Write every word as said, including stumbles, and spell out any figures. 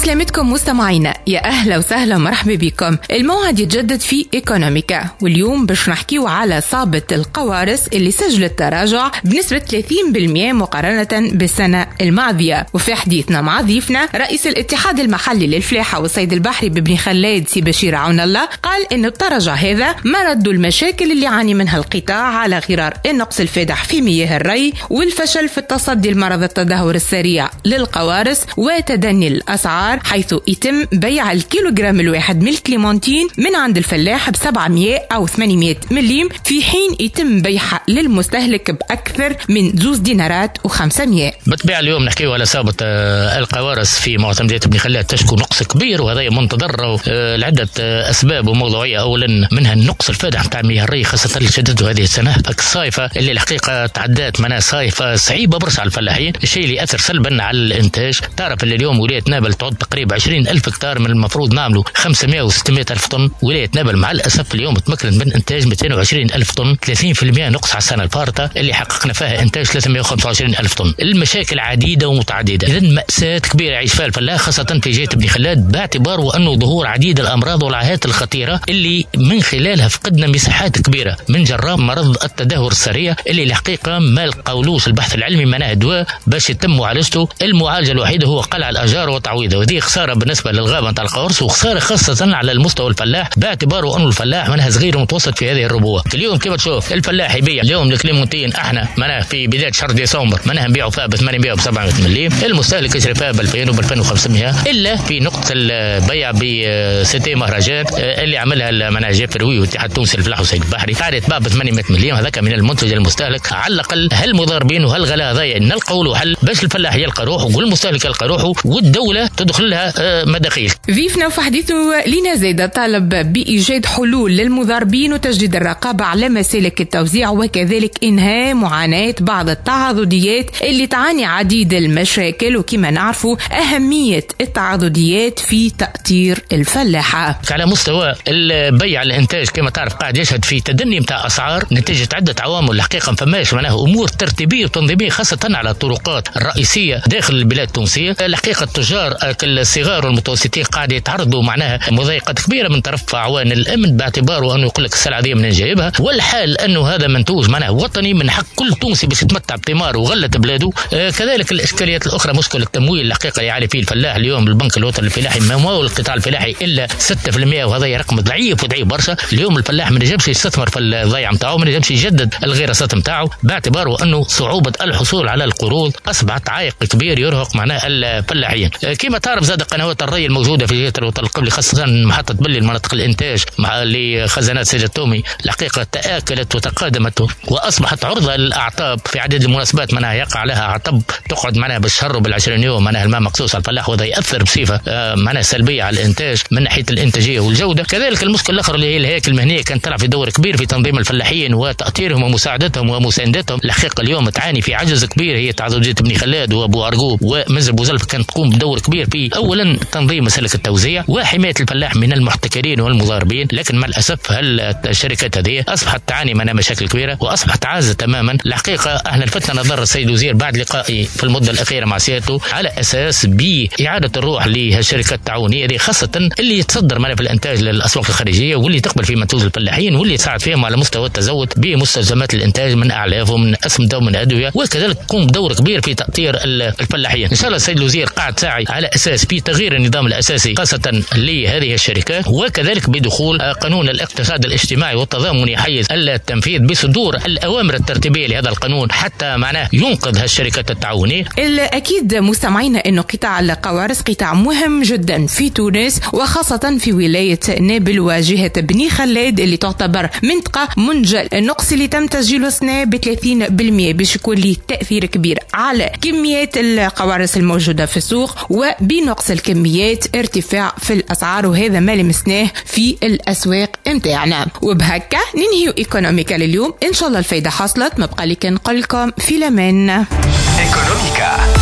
سلامتكم مستمعينا، يا أهلا وسهلا مرحبا بكم. الموعد يتجدد في إيكونوميكا، واليوم باش نحكيو على صابة القوارص اللي سجلت تراجع بنسبة ثلاثين بالمئة مقارنة بالسنة الماضية. وفي حديثنا مع ضيفنا رئيس الاتحاد المحلي للفلاحة والصيد البحري ببني خلاد سي بشير عون الله، قال إن التراجع هذا مرد المشاكل اللي يعاني منها القطاع على غرار النقص الفادح في مياه الري والفشل في التصدي لمرض التدهور السريع للقوارص وتدني الأسعار، حيث يتم بيع الكيلوغرام الواحد من الكليمونتين من عند الفلاح بسبعمائة أو ثمانمائة مليم، في حين يتم بيعها للمستهلك بأكثر من زوز دينارات وخمسمائة. بالطبيعة اليوم نحكيه على صابة القوارص في معتمدية بني خلاد تشكو نقص كبير، وهذا منتظر لعدة أسباب وموضوعية. أولا منها النقص الفادح نتاع مياه الري، خاصة اللي شدته هذه السنة الصيفة اللي الحقيقة تعدات منها صيفة صعيبة برشا على الفلاحين، الشيء اللي أثر سلبا على الإنتاج. تعرف اللي اليوم ولاية نابل تعد تقريبا عشرين ألف هكتار، من المفروض نعملوا خمسمائة وستمائة ألف طن. ولاية نابل مع الأسف اليوم تمكنت من إنتاج مئتين وعشرين ألف طن، ثلاثين بالمئة نقص على السنة الفارطة اللي حققنا فيها إنتاج ثلاثمائة وخمسة وعشرين ألف طن. المشاكل عديدة ومتعددة، إذن مأساة كبيرة يعيش فيها الفلاح خاصة في جهة بني خلاد، باعتبار وأنه ظهور عديد الأمراض والعاهات الخطيرة اللي من خلالها فقدنا مساحات كبيرة من جراء مرض التدهور السريع اللي الحقيقة ما لقاولوش البحث العلمي منها دواء باش يتم معالجته. المعالجة الوحيدة هو قلع الأشجار وتعويضها، وهذه خسارة بالنسبة للغابة نتاع القوارص، وخسارة خاصة على المستوى الفلاح، باعتباره أنه الفلاح منها صغير ومتوسط في هذه الربوة. اليوم كيف تشوف الفلاح يبيع اليوم الكليمونتين، احنا منها في بداية شهر ديسمبر منها نبيعوا فيها ب ثمانمائة وسبعمائة مليم، المستهلك يشري فيها ب ألفين وب ألفين وخمسمائة، إلا في نقطة البيع بستة مهرجان اللي عملها منها جيفروي والاتحاد التونسي للفلاحة والصيد البحري، قاعدة تباع ب ثمانمائة مليم. هذاك من المنتج المستهلك. على الأقل هالمضاربين وهالغلاء هذايا نلقوا له حل باش الفلاح يلقى روحه والمستهلك يلقى روحه والدولة تدخل لها مداخيل. ضيفنا في حديثه لينا زيدة طالب بإيجاد حلول للمضاربين وتجديد الرقابة على مسالك التوزيع، وكذلك إنهاء معاناة بعض التعاضديات اللي تعاني عديد المشاكل. وكما نعرفوا أهمية التعاضديات في تأطير الفلاحة. على مستوى البيع الإنتاج كما تعرف قاعد يشهد في تدني متاع أسعار نتيجة عدة عوامل. الحقيقة فماش معناها أمور ترتيبية وتنظيمية خاصة على الطرقات الرئيسية داخل البلاد التونسية. الحقيقة التجار الصغار والمتوسطين قاعد يتعرضوا معناها مضايقات كبيرة من طرف أعوان الأمن، باعتباره أنه يقول لك السلعة دي من جايبها، والحال أنه هذا منتوج معناه وطني من حق كل تونسي باش يتمتع بثمار وغلة بلاده. آه كذلك الإشكاليات الأخرى مشكلة التمويل الحقيقة يعاني فيه الفلاح. اليوم البنك الوطني الفلاحي ما مول القطاع الفلاحي إلا ستة بالمئة، وهذا رقم ضعيف وضعيف برشا. اليوم الفلاح ما نجمش يستثمر في الضيعة نتاعو، ما نجمش يجدد الغراسات نتاعو، باعتباره أنه صعوبة الحصول على القروض أصبحت عائق كبير يرهق معناه الفلاحين. آه كما تعرف زاد قنوات الري الموجودة في جهة الوطن القبلي خاصة محطة بلي المناطق الإنتاج مع لخزانات سيد التومي الحقيقة تآكلت وتقادمت وأصبحت عرضة للأعطاب في عدد المناسبات، منها يقع لها أعطاب تقعد منها بالشهر وبالعشرين يوم، منها الماء مقصوص على الفلاح، وهذا يأثر بصفة منها سلبية على الإنتاج من ناحية الإنتاجية والجودة. كذلك المشكلة الآخر اللي هي الهياكل المهنية كانت تلعب في دور كبير في تنظيم الفلاحين وتأطيرهم ومساعدتهم ومساندتهم. الحقيقة اليوم تعاني في عجز كبير هي تعاضدية بني خلاد وأبو أرجوب ومزر بوزلف، كانت تقوم بدور كبير في أولا تنظيم مسالك التوزيع وحماية الفلاح من المحتكرين والمضاربين. لكن مع الأسف هالشركات هذه أصبحت تعاني منها مشاكل كبيرة وأصبحت عازة تماما. الحقيقة احنا لفتنا نظر السيد الوزير بعد لقائي في المدة الأخيرة مع سيادته على أساس بإعادة الروح لهالشركات التعاونية دي، خاصة اللي تصدر منها في الإنتاج للأسواق الخارجية واللي تقبل في منتوج الفلاحين واللي تساعد فيهم على مستوى التزود بمستلزمات الإنتاج من أعلاف ومن أسمدة ومن أدوية، وكذلك تقوم بدور كبير في تأطير الفلاحين. إن شاء الله السيد الوزير قاعد ساعي على أساس في تغيير النظام الأساسي خاصة لهذه الشركات، وكذلك بدخول قانون الاقتصاد الاجتماعي والتضامن يحيز التنفيذ بصدور الأوامر الترتيبية لهذا القانون حتى معناه ينقذ هالشركات التعاونية. الأكيد مستمعينا أنه قطاع القوارص قطاع مهم جدا في تونس وخاصة في ولاية نابل وجهة بني خلاد اللي تعتبر منطقة منجل النقص اللي تم تسجيله السنة ب ثلاثين بالمئة، باش يكون له تأثير كبير على كميات القوارص الموجودة في السوق، وبنقص الكميات ارتفاع في الأسعار، وهذا ما لمسناه في الأسواق متاعنا. وبهكا ننهي إيكونوميكا لليوم، إن شاء الله الفايدة حصلت. ما بقى لي كنقول لكم في الأمان. إيكونوميكا.